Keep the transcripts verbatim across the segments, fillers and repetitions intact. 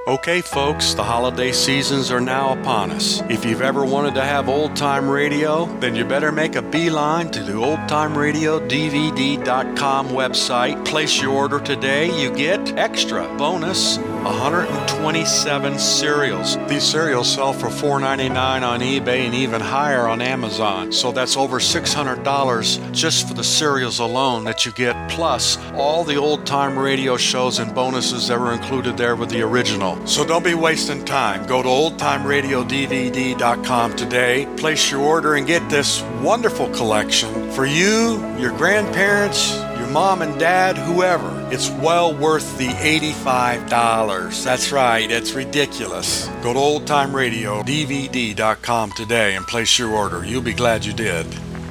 Okay, folks, the holiday seasons are now upon us. If you've ever wanted to have old-time radio, then you better make a beeline to the old time radio D V D dot com website. Place your order today. You get extra bonus one hundred twenty-seven cereals. These cereals sell for four ninety-nine on eBay and even higher on Amazon. So that's over six hundred dollars just for the cereals alone that you get, plus all the old-time radio shows and bonuses that were included there with the original. So don't be wasting time. Go to old time radio D V D dot com today, place your order, and get this wonderful collection for you, your grandparents, your mom and dad, whoever. It's well worth the eighty-five dollars. That's right, it's ridiculous. Go to old time radio D V D dot com today and place your order. You'll be glad you did.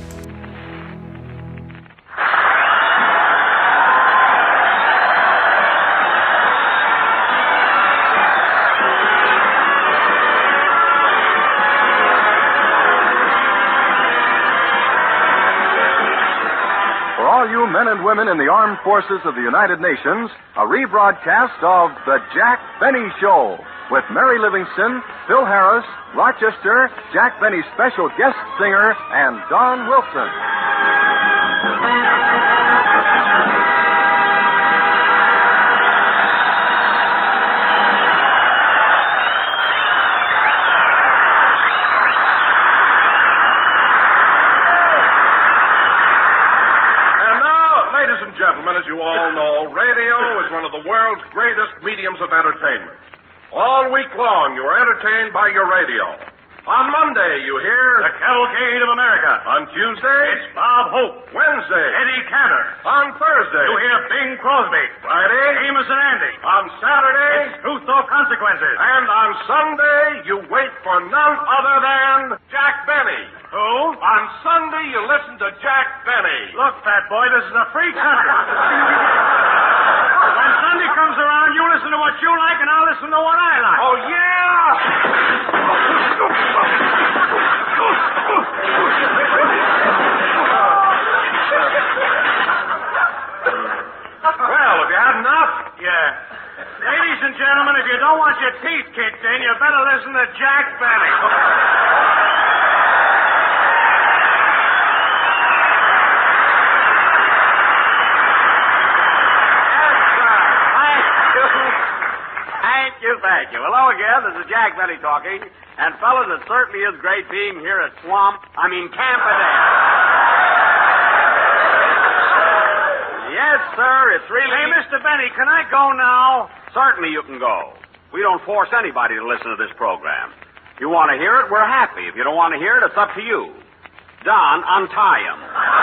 Men and women in the armed forces of the United Nations, a rebroadcast of The Jack Benny Show with Mary Livingston, Phil Harris, Rochester, Jack Benny's special guest singer, and Don Wilson. As you all know, radio is one of the world's greatest mediums of entertainment. All week long, you are entertained by your radio. On Monday, you hear... The Cavalcade of America. On Tuesday... It's Bob Hope. Wednesday... Eddie Cantor. On Thursday... You hear Bing Crosby. Friday... Amos and Andy. On Saturday... It's Truth or Consequences. And on Sunday, you wait for none other than Jack Benny. Who? On Sunday, you listen to Jack Benny. Look, fat boy, this is a free country. When Sunday comes around, you listen to what you like, and I'll listen to what I like. Oh, yeah! Well, have you had enough? Yeah. Ladies and gentlemen, if you don't want your teeth kicked in, you better listen to Jack Benny. Thank you, thank you. Hello again, this is Jack Benny talking. And fellas, it certainly is great being here at Swamp, I mean Camp Adair. Yes, sir, it's really... Hey, Mister Benny, can I go now? Certainly you can go. We don't force anybody to listen to this program. If you want to hear it, we're happy. If you don't want to hear it, it's up to you. Don, untie him.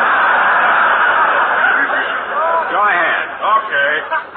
Go ahead. Okay.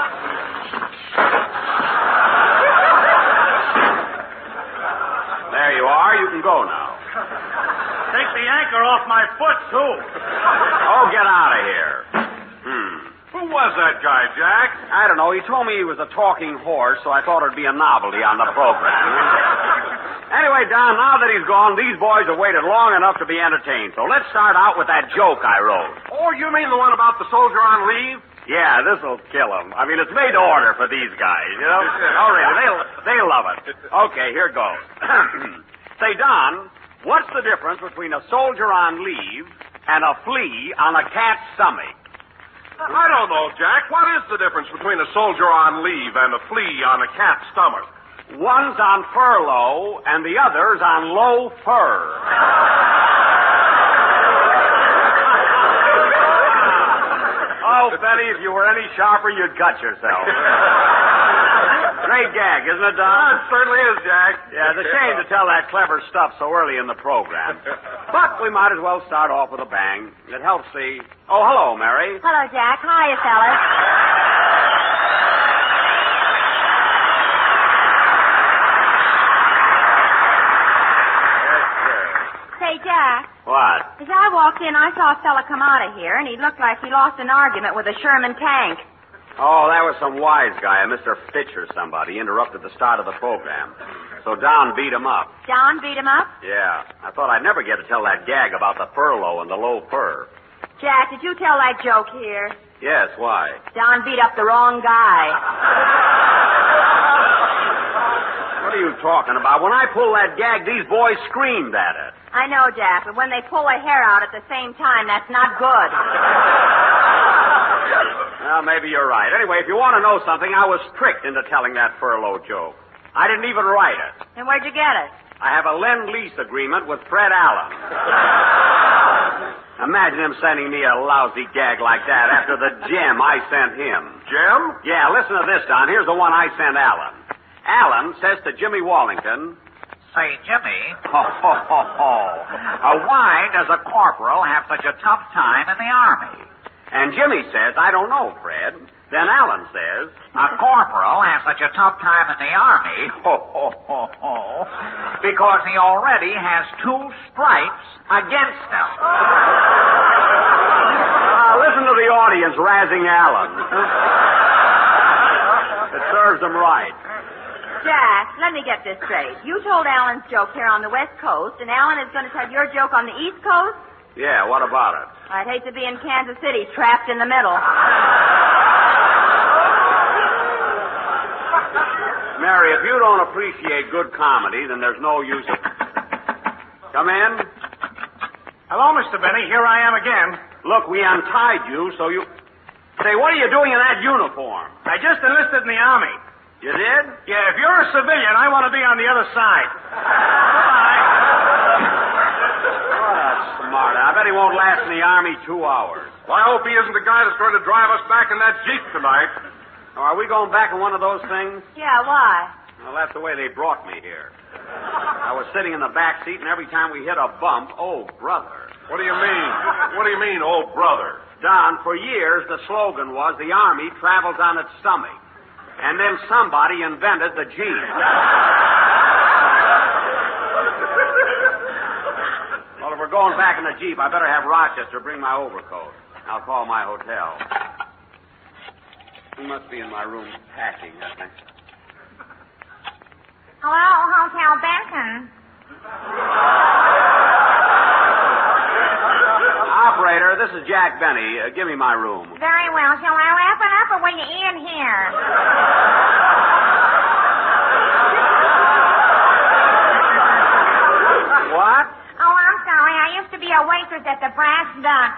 There you are. You can go now. Take the anchor off my foot, too. Oh, get out of here. Hmm. Who was that guy, Jack? I don't know. He told me he was a talking horse, so I thought it'd be a novelty on the program. Anyway, Don, now that he's gone, these boys have waited long enough to be entertained. So let's start out with that joke I wrote. Oh, you mean the one about the soldier on leave? Yeah, this'll kill him. I mean, it's made to order for these guys, you know? Oh, really, they'll, they'll love it. Okay, here goes. Say, Don, what's the difference between a soldier on leave and a flea on a cat's stomach? I don't know, Jack. What is the difference between a soldier on leave and a flea on a cat's stomach? One's on furlough and the other's on low fur. Oh, Betty, if you were any sharper, you'd cut yourself. Great gag, isn't it, Don? Oh, it certainly is, Jack. Yeah, it's a shame to tell that clever stuff so early in the program. But we might as well start off with a bang. It helps see. Oh, hello, Mary. Hello, Jack. Hiya, fellas. Say, Jack. What? As I walked in, I saw a fella come out of here, and he looked like he lost an argument with a Sherman tank. Oh, that was some wise guy, a Mister Fitch or somebody, interrupted the start of the program. So Don beat him up. Don beat him up? Yeah. I thought I'd never get to tell that gag about the furlough and the low fur. Jack, did you tell that joke here? Yes, why? Don beat up the wrong guy. talking about. When I pulled that gag, these boys screamed at it. I know, Jack, but when they pull a hair out at the same time, that's not good. Well, maybe you're right. Anyway, if you want to know something, I was tricked into telling that furlough joke. I didn't even write it. And where'd you get it? I have a lend-lease agreement with Fred Allen. Imagine him sending me a lousy gag like that after the gem I sent him. Jim? Yeah, listen to this, Don. Here's the one I sent Allen. Allen says to Jimmy Wallington, Say, Jimmy, ho, ho, ho, ho. Uh, why does a corporal have such a tough time in the Army? And Jimmy says, I don't know, Fred. Then Allen says, A corporal has such a tough time in the Army, ho, ho, ho, ho, because he already has two stripes against him. Uh, listen to the audience razzing Allen. It serves them right. Jack, let me get this straight. You told Alan's joke here on the West Coast, and Alan is going to tell your joke on the East Coast? Yeah, what about it? I'd hate to be in Kansas City, trapped in the middle. Mary, if you don't appreciate good comedy, then there's no use. Come in. Hello, Mister Benny. Here I am again. Look, we untied you, so you... Say, what are you doing in that uniform? I just enlisted in the Army. You did? Yeah, if you're a civilian, I want to be on the other side. Goodbye. What a smart. I bet he won't last in the Army two hours. Well, I hope he isn't the guy that's going to drive us back in that Jeep tonight. Now, are we going back in one of those things? Yeah, why? Well, that's the way they brought me here. I was sitting in the back seat, and every time we hit a bump, oh, brother. What do you mean? What do you mean, oh, brother? Don, for years the slogan was the Army travels on its stomach. And then somebody invented the Jeep. Well, if we're going back in the Jeep, I better have Rochester bring my overcoat. I'll call my hotel. He must be in my room packing, I think. Hello, Hotel Benton. Operator, this is Jack Benny. Uh, give me my room. Very well. Shall I wrap it up or will you in here? What? Oh, I'm sorry. I used to be a waitress at the Brass Duck.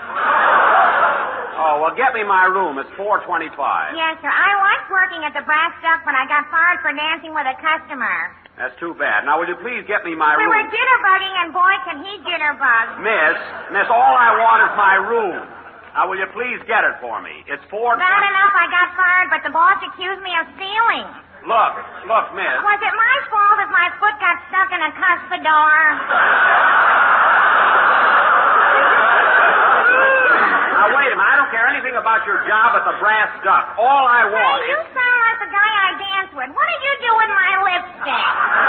Oh, well, get me my room. It's four twenty-five. Yes, sir. I was working at the Brass Duck, but I got fired for dancing with a customer. That's too bad. Now, will you please get me my We room? were jitterbugging, and boy, can he jitterbug. Miss, miss, all I want is my room. Now, will you please get it for me? It's four... Bad enough I got fired, but the boss accused me of stealing. Look, look, miss. Was it my fault if my foot got stuck in a cuspidor? Now, wait a minute. I don't care anything about your job at the Brass Duck. All I want Hey, you is... sound like the guy I danced with. What did you do with my lipstick?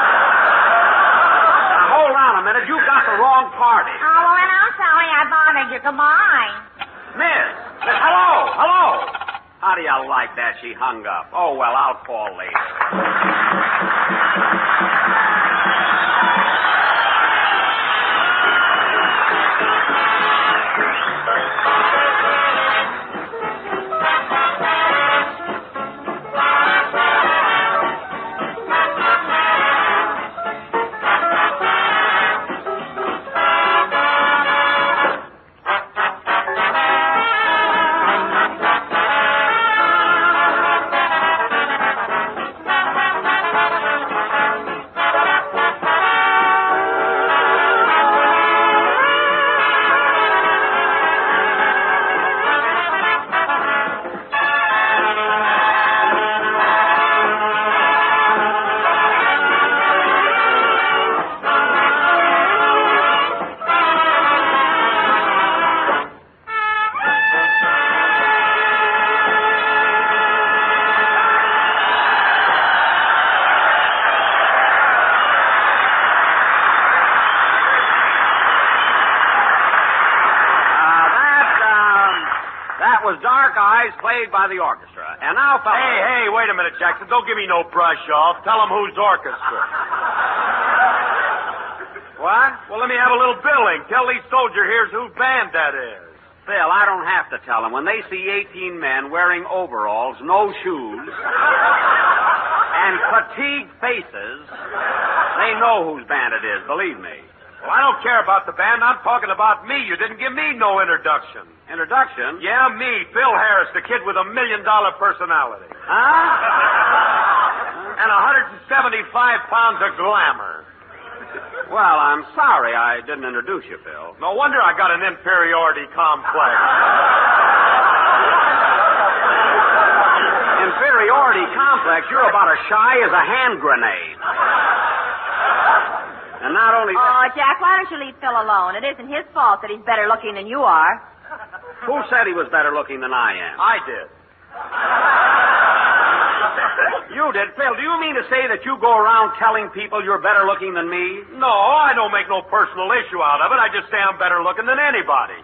Now, hold on a minute. You got the wrong party. Oh, well, then I'm sorry I bothered you. Goodbye. Miss, miss, hello, hello. How do you like that? She hung up. Oh, well, I'll call later. Played by the orchestra. And now, fellas... Hey, hey, wait a minute, Jackson. Don't give me no brush off. Tell them who's orchestra. What? Well, let me have a little billing. Tell these soldier here's whose band that is. Phil, I don't have to tell them. When they see eighteen men wearing overalls, no shoes, and fatigued faces, they know whose band it is, believe me. Well, I don't care about the band. I'm talking about me. You didn't give me no introduction. Introduction? Yeah, me, Phil Harris, the kid with a million-dollar personality. Huh? And one hundred seventy-five pounds of glamour. Well, I'm sorry I didn't introduce you, Phil. No wonder I got an inferiority complex. Inferiority complex? You're about as shy as a hand grenade. And not only... Oh, Jack, why don't you leave Phil alone? It isn't his fault that he's better looking than you are. Who said he was better looking than I am? I did. You did? Phil, do you mean to say that you go around telling people you're better looking than me? No, I don't make no personal issue out of it. I just say I'm better looking than anybody.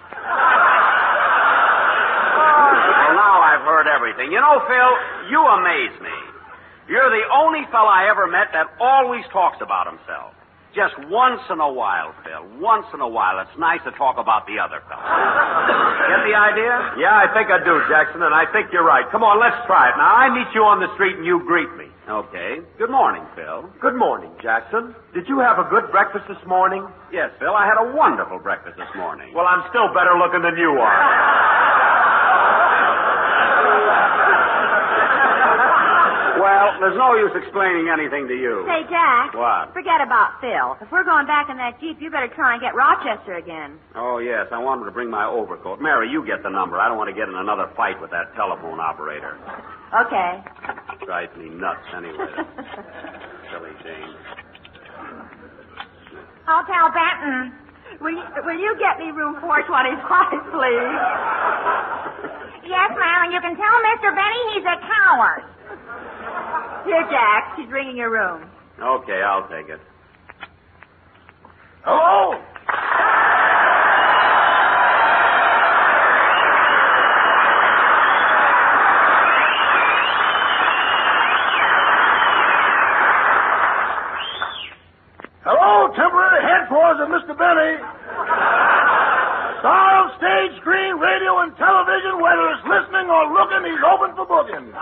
Well, now I've heard everything. You know, Phil, you amaze me. You're the only fella I ever met that always talks about himself. Just once in a while, Phil. Once in a while, it's nice to talk about the other fella. Get the idea? Yeah, I think I do, Jackson, and I think you're right. Come on, let's try it. Now, I meet you on the street and you greet me. Okay. Good morning, Phil. Good morning, Jackson. Did you have a good breakfast this morning? Yes, Phil, I had a wonderful breakfast this morning. Well, I'm still better looking than you are. Well, there's no use explaining anything to you. Say, Jack. What? Forget about Phil. If we're going back in that Jeep, you better try and get Rochester again. Oh, yes. I want him to bring my overcoat. Mary, you get the number. I don't want to get in another fight with that telephone operator. Okay. Drives me nuts anyway. Silly Jane. Hotel Benton. Will you, will you get me room four twenty-five, please? Yes, ma'am, and you can tell Mister Benny he's a coward. Here, Jack. She's ringing your room. Okay, I'll take it. Hello? Hello, temporary headquarters of Mister Benny. Star of stage, screen, radio, and television, whether it's listening or looking, he's open for booking.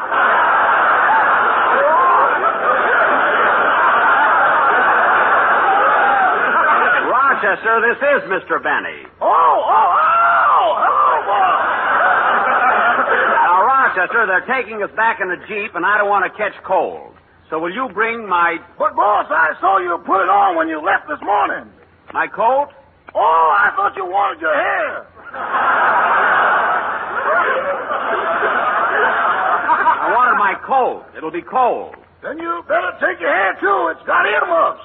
Rochester, this is Mister Benny. Oh, oh, oh! Hello, boy! Now, Rochester, they're taking us back in the Jeep, and I don't want to catch cold. So will you bring my... But, boss, I saw you put it on when you left this morning. My coat? Oh, I thought you wanted your hair. I wanted my coat. It'll be cold. Then you better take your hair, too. It's got earmuffs.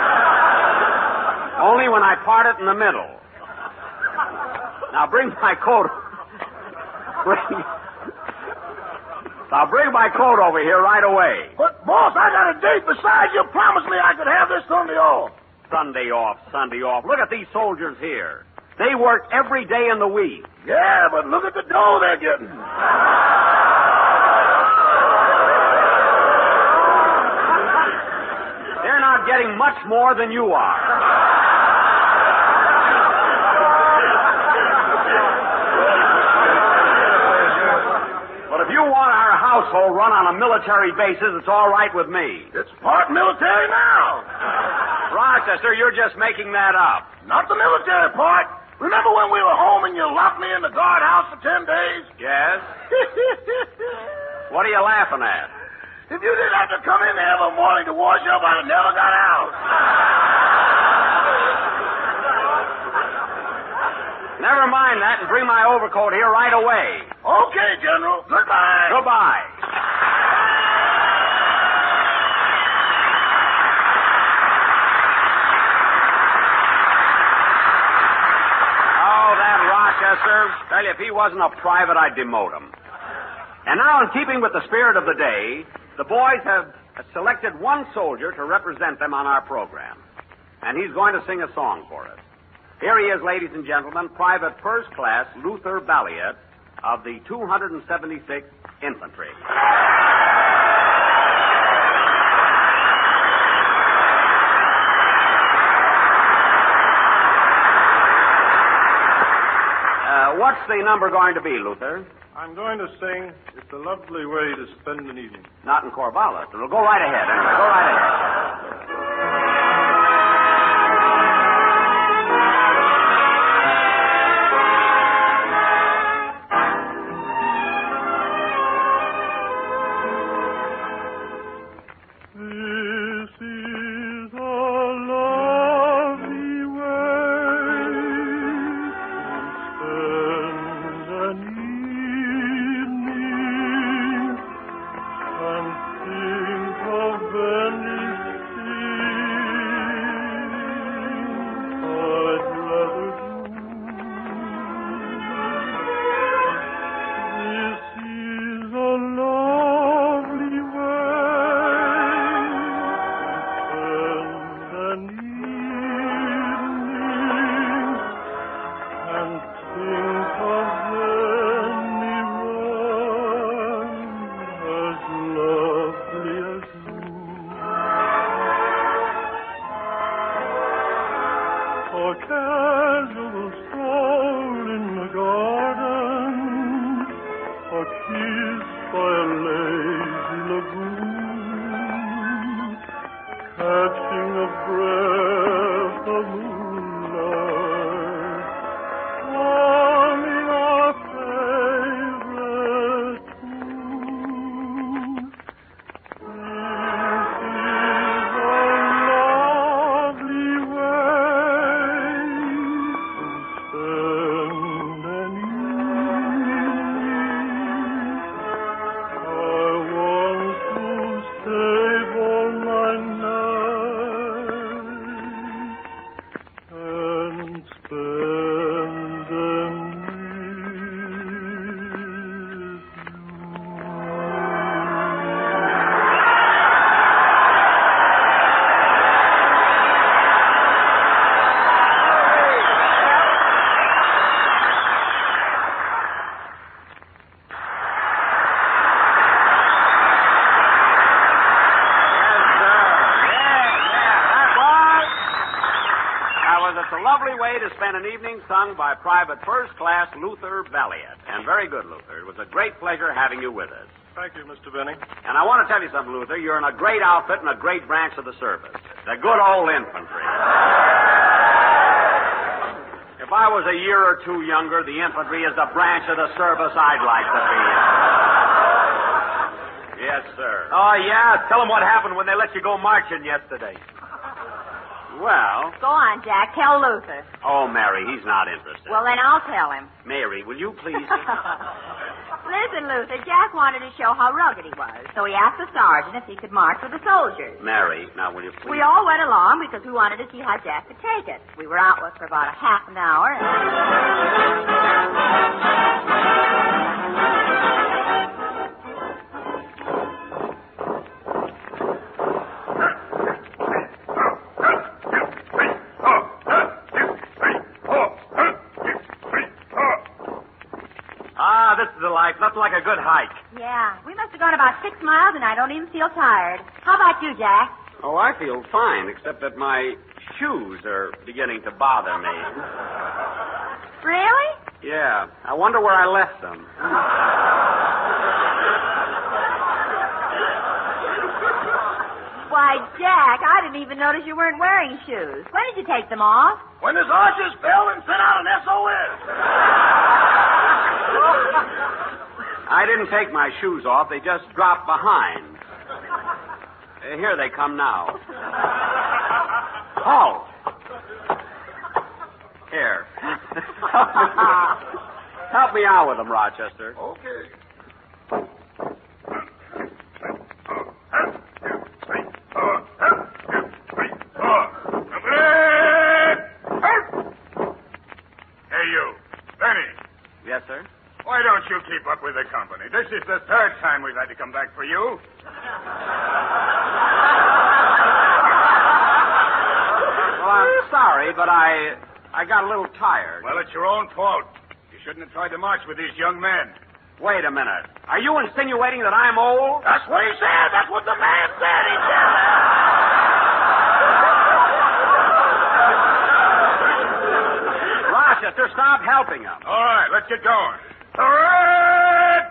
Only when I part it in the middle. Now, bring my coat. Bring... Now, bring my coat over here right away. But, boss, I got a date. Besides, you promised me I could have this Sunday off. Sunday off, Sunday off. Look at these soldiers here. They work every day in the week. Yeah, but look at the dough they're getting. They're not getting much more than you are. But if you want our household run on a military basis, it's all right with me. It's part military now. Rochester, you're just making that up. Not the military part. Remember when we were home and you locked me in the guardhouse for ten days? Yes? What are you laughing at? If you didn't have to come in there every morning to wash up, I'd have never got out. Never mind that and bring my overcoat here right away. Okay, General. Goodbye. Goodbye. Oh, that Rochester. Tell you, if he wasn't a private, I'd demote him. And now, in keeping with the spirit of the day, the boys have selected one soldier to represent them on our program. And he's going to sing a song for us. Here he is, ladies and gentlemen, Private First Class Luther Balliet of the two hundred seventy-sixth Infantry. Uh, what's the number going to be, Luther? I'm I'm going to sing It's a Lovely Way to Spend an Evening. Not in Corvallis. It'll go right ahead. Anyway, go right ahead. To spend an evening sung by Private First Class Luther Valiant. And very good, Luther. It was a great pleasure having you with us. Thank you, Mister Benny. And I want to tell you something, Luther. You're in a great outfit and a great branch of the service. The good old infantry. If I was a year or two younger, the infantry is the branch of the service I'd like to be in. Yes, sir. Oh, yeah? Tell them what happened when they let you go marching yesterday. Well... Go on, Jack. Tell Luther. Oh, Mary, he's not interested. Well, then I'll tell him. Mary, will you please... Listen, Luther, Jack wanted to show how rugged he was, so he asked the sergeant if he could march with the soldiers. Mary, now will you please... We all went along because we wanted to see how Jack could take it. We were out with for about a half an hour, and... Nothing like a good hike. Yeah, we must have gone about six miles, and I don't even feel tired. How about you, Jack? Oh, I feel fine, except that my shoes are beginning to bother me. Really? Yeah. I wonder where I left them. Why, Jack, I didn't even notice you weren't wearing shoes. When did you take them off? When the archers fell and sent out an S O S. I didn't take my shoes off. They just dropped behind. Uh, here they come now. Halt. Here. Help me. Help me out with them, Rochester. Okay. Hey, you. Benny. Yes, sir? Why don't you keep up with the company? This is the third time we've had to come back for you. Well, I'm sorry, but I I got a little tired. Well, it's your own fault. You shouldn't have tried to march with these young men. Wait a minute. Are you insinuating that I'm old? That's what he said. That's what the man said. He said Rochester, stop helping him. All right, let's get going. The red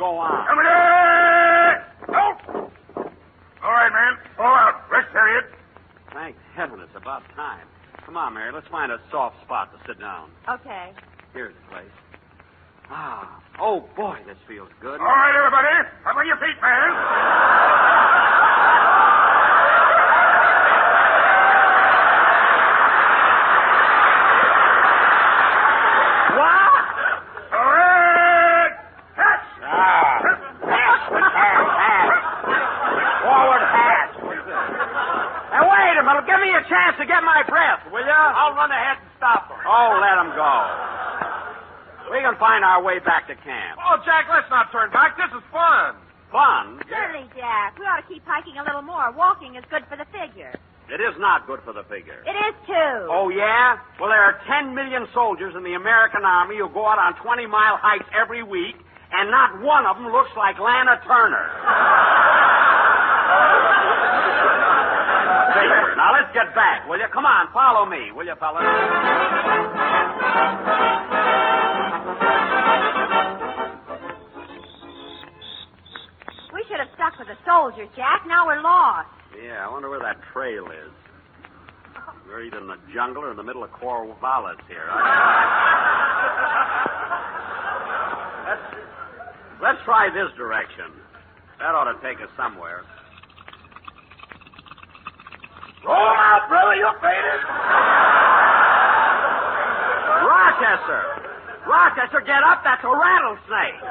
go on. Come here! Out! All right, man. All out. Rest period. Thank heaven it's about time. Come on, Mary. Let's find a soft spot to sit down. Okay. Here's the place. Ah. Oh, boy, this feels good. All right, everybody. Up on your feet, man. What? All right. Hatch. Ah. Hash, hash, hash. Forward hash. Now, wait a minute. Give me a chance to get my breath, will you? I'll run ahead and stop them. Oh, let him go. We can find our way back to camp. Oh, Jack, let's not turn back. This is fun. Fun? Certainly, Jack. We ought to keep hiking a little more. Walking is good for the figure. It is not good for the figure. It is, too. Oh, yeah? Well, there are ten million soldiers in the American Army who go out on twenty-mile hikes every week, and not one of them looks like Lana Turner. Figure. Now, let's get back, will you? Come on, follow me, will you, fellas? We should have stuck with the soldiers, Jack. Now we're lost. Yeah, I wonder where that trail is. We're either in the jungle or in the middle of Corvallis here. let's, let's try this direction. That ought to take us somewhere. Roll out, brother. You're faded. Rochester! Rochester, get up. That's a rattlesnake.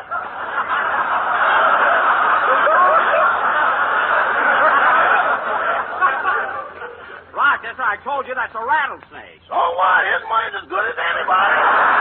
Rochester, I told you that's a rattlesnake. So what? His money's as good as anybody.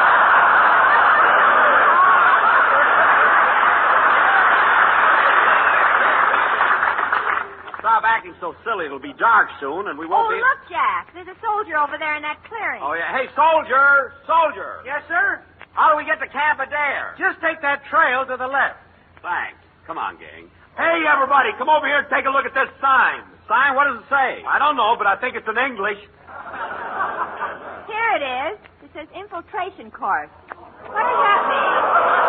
Stop acting so silly. It'll be dark soon, and we won't oh, be... look, Jack. There's a soldier over there in that clearing. Oh, yeah. Hey, soldier! Soldier! Yes, sir? How do we get to Camp Adair? Just take that trail to the left. Thanks. Come on, gang. Hey, everybody, come over here and take a look at this sign. Sign? What does it say? I don't know, but I think it's in English. Here it is. It says infiltration course. What does that mean?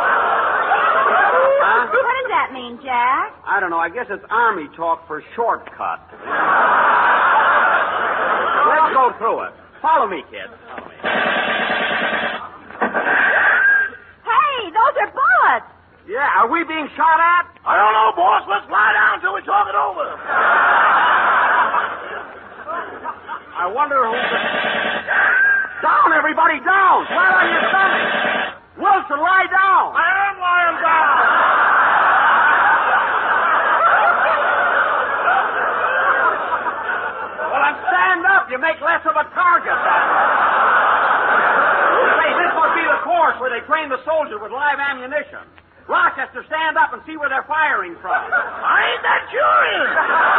Huh? What does that mean, Jack? I don't know. I guess it's Army talk for shortcut. Let's go through it. Follow me, kids. Follow me. Hey, those are bullets. Yeah, are we being shot at? I don't know, boss. Let's lie down until we talk it over. I wonder who... Down, everybody, down! Flat on your stomach! Wilson, lie down! I am lying down. Well, then stand up. You make less of a target that way. Say, this must be the course where they train the soldiers with live ammunition. Rochester, stand up and see where they're firing from. I ain't that curious.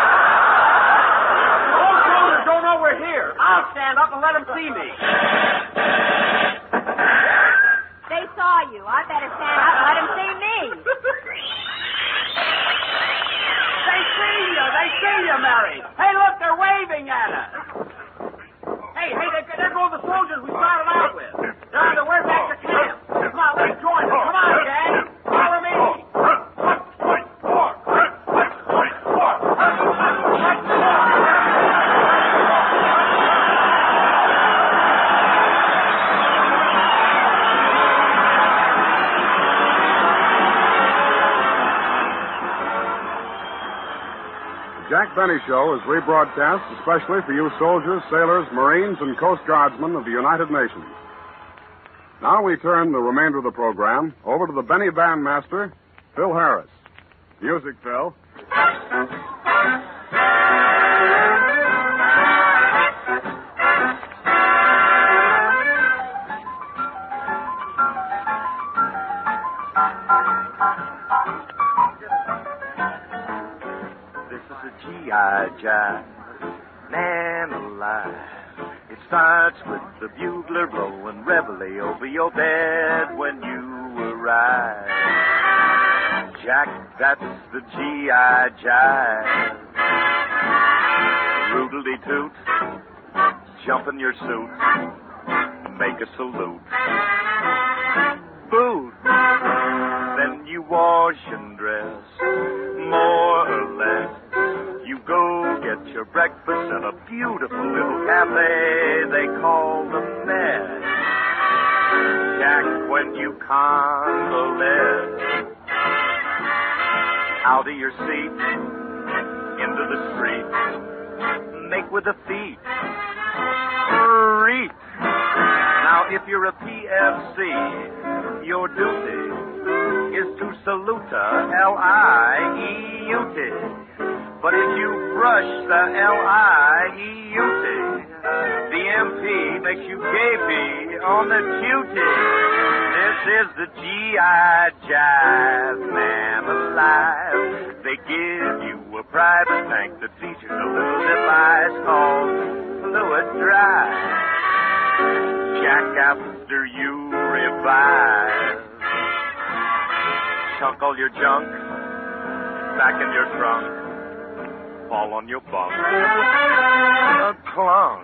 Those soldiers don't know we're here. I'll stand up and let them see me. They saw you. I better stand up and let them see me. They see you. They see you, Mary. Hey, look, they're waving at us. Hey, hey, they, there go the soldiers we started out with. They're on their way back to camp. Come on, let's join them. Come on, gang. Follow me. The Jack Benny Show is rebroadcast especially for you soldiers, sailors, Marines, and Coast Guardsmen of the United Nations. Now we turn the remainder of the program over to the Benny bandmaster, Phil Harris. Music, Phil. This is a G I jive, man alive. It starts with the bugler blowing reveille over your bed when you arrive. Jack, that's the G I jive. Roodly-toot, jump in your suit, make a salute. Boot, then you wash and dress, more or less. You go get your breakfast at a beautiful little cafe they call the Mess. Jack, when you convalesce, out of your seat, into the street, make with the feet, reach. Now, if you're a P F C, your duty is to salute L I E U T. But if you brush the L I E U T, the M P makes you gapey on the duty. This is the G I Jive, man alive. They give you a private tank that features a little device called Fluid Drive. Jack, after you revive, chunk all your junk back in your trunk, fall on your bunk, a clunk.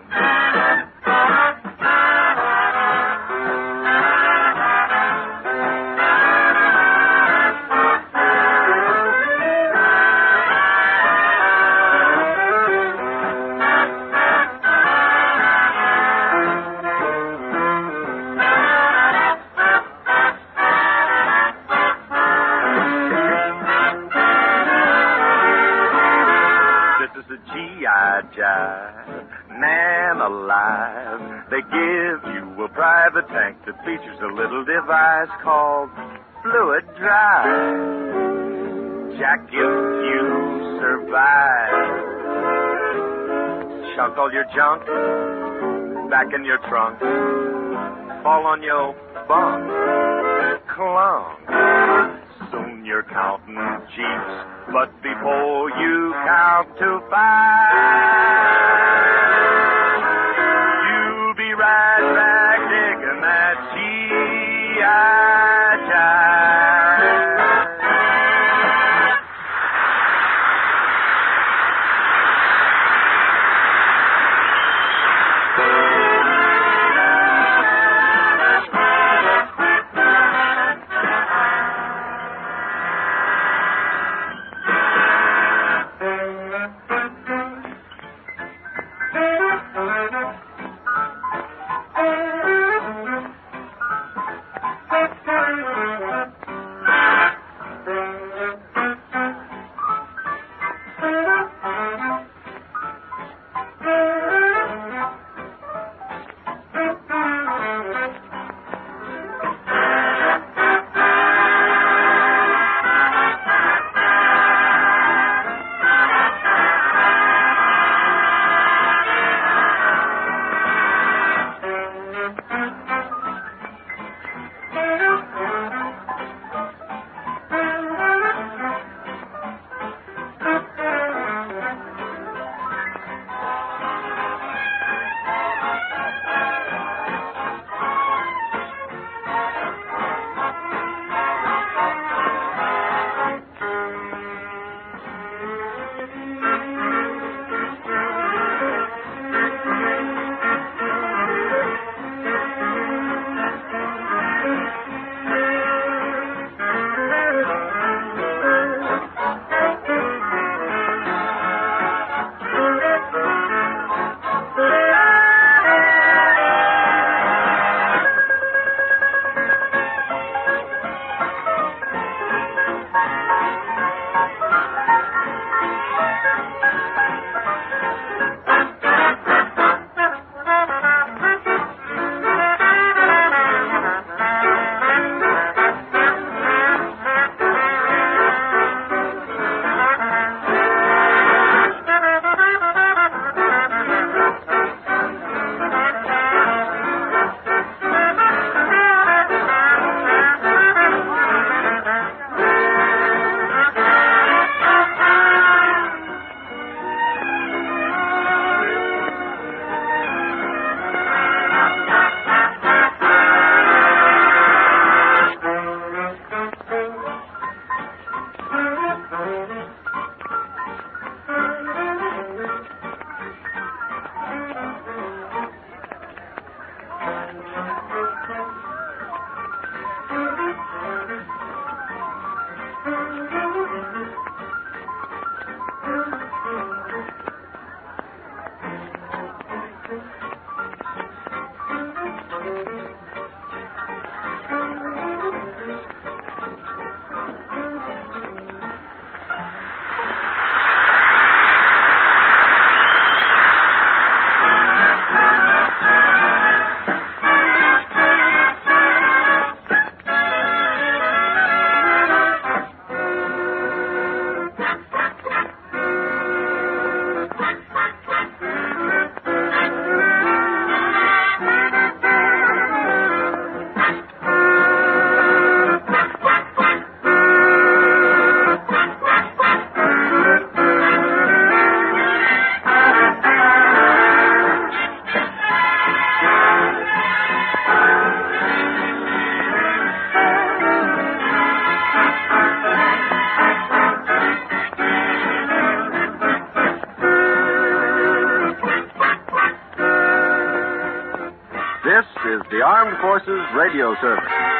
Jive, man alive. They give you a private tank that features a little device called Fluid Drive. Jack, if you survive, chunk all your junk back in your trunk, fall on your bunk, clunk. Soon you're counting Jeeps, but before you count to five, you'll be right back digging that G I Jive. This is the Armed Forces Radio Service.